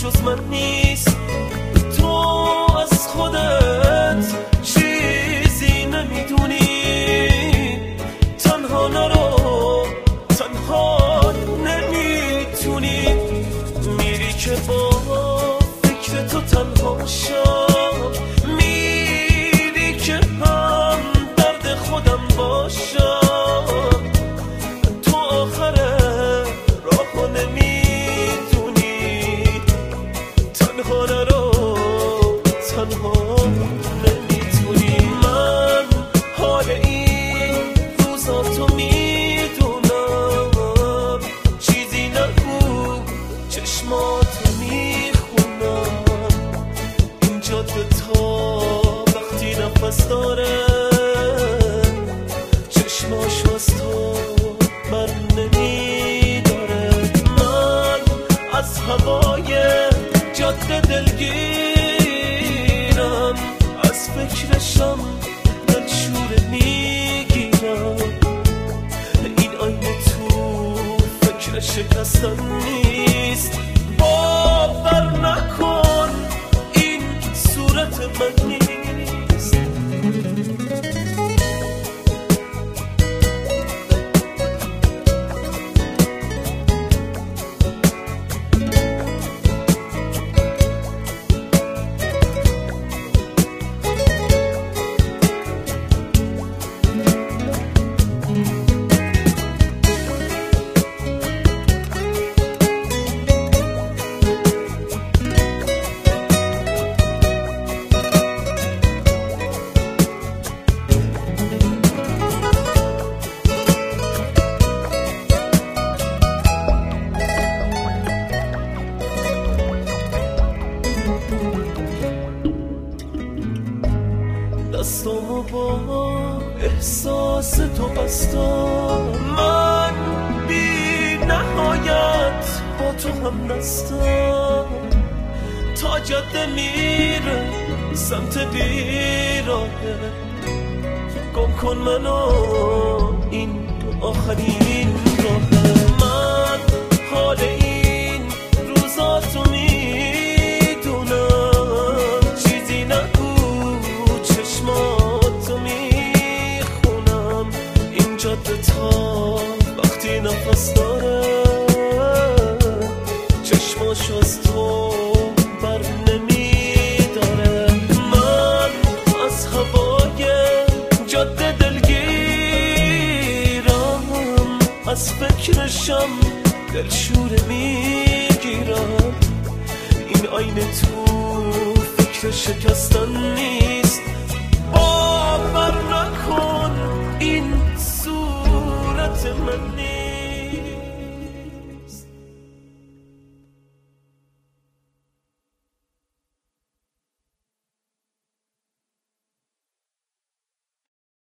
جز من نیست. تو از خودت چیزی نمیدونی، تنها نرو، تنها نمیتونی. میری که با فکر تو تنها شم، میری که هم درد خودم باشم. تو آخر راهو نمیدونی، تنها نرو، تنها نمیتونی. من حال این روزا تو میدونم، چیزی نگو چشماتو میخونم. این جاده تا وقتی نفس داره، چشماشو از تو بر نمیداره. من از هوای جاده دلگیرم، از فکرشم دلشوره میگیرم. این آینه تو فکر شکستن نیست، باور نکن این صورت من نیست. دستامو با احساس تو بستم، من بی نهایت با تو هم دستم. تا جاده میره سمت بیراهه، گم کن منو، این آخرین راهه. من حال این روزا تو میدونم، چیزی نگو چشماتو میخونم. این جاده تا وقتی نفس داره، چشماشو از تو بر نمیداره. من از هوای جاده دلگیرم، از فکرشم دلشوره میگیرم. این آینه تو فکر شکستن نیست،